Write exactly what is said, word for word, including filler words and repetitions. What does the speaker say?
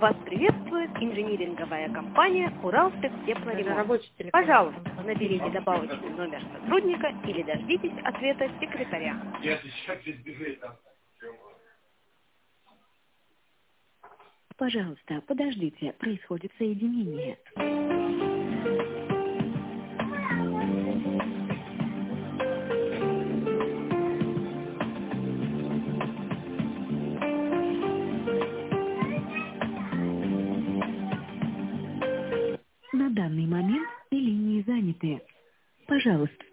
Вас приветствует инжиниринговая компания «Уралтехтеплоремонт». Пожалуйста, наберите добавочный номер сотрудника или дождитесь ответа секретаря. Пожалуйста, подождите, происходит соединение. На данный момент линии заняты. Пожалуйста.